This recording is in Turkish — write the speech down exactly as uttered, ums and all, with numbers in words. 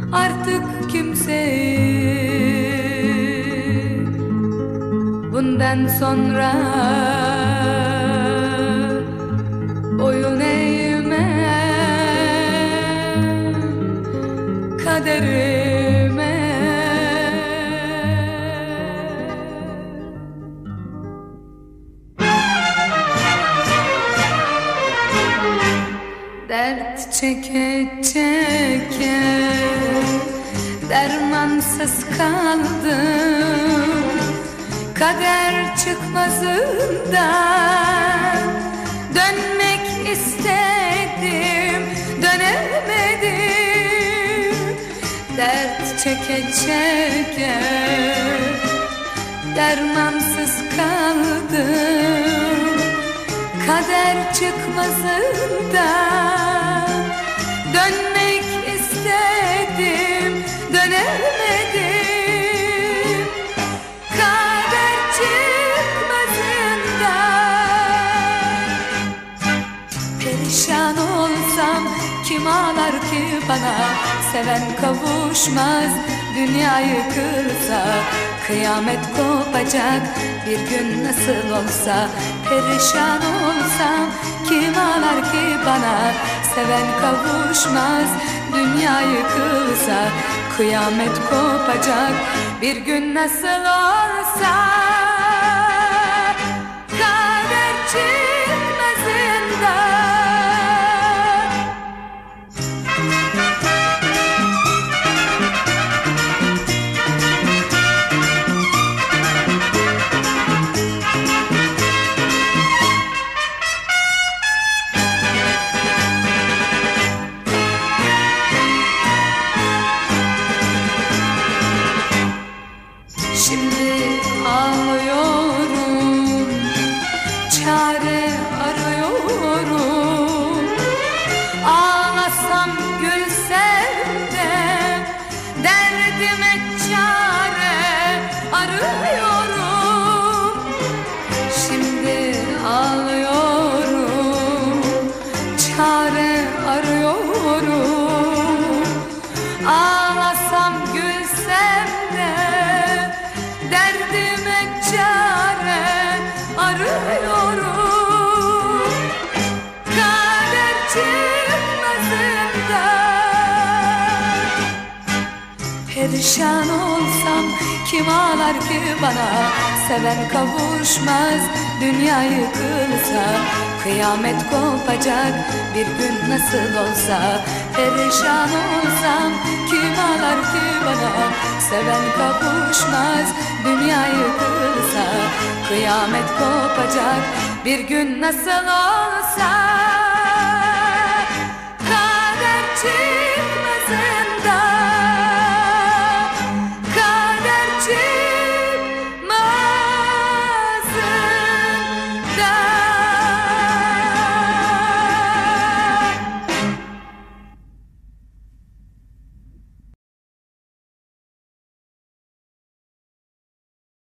artık kimseyi bundan sonra boyun eğmem kaderime. Dert çeke çeke dermansız kaldım, kader çıkmazından dönmek istedim, dönemedim. Dert çeke çeke dermansız kaldım, kader çıkmazından dönmek istedim, dönemedim. Kader çıkmazından perişan olsam kim ağlar ki bana? Seven kavuşmaz, dünya yıkılsa, kıyamet kopacak bir gün nasıl olsa. Perişan olsam kim ağlar ki bana? Seven kavuşmaz, dünya yıkılsa, kıyamet kopacak bir gün nasıl olsa. Kader çıkmazından şimdi ağlıyorum, çare arıyorum. Ağlasam gülsem de derdime çare arıyorum. Şimdi ağlıyorum, çare arıyorum. Ağlasam gülsem de derdime çare arıyorum. Kader çıkmazından perişan olsam kim ağlar ki bana? Seven kavuşmaz, dünya yıkılsa, kıyamet kopacak bir gün nasıl olsa. Perişan olsam kim ağlar ki bana? Seven kavuşmaz, dünya yıkılsa, kıyamet kopacak bir gün nasıl olsa.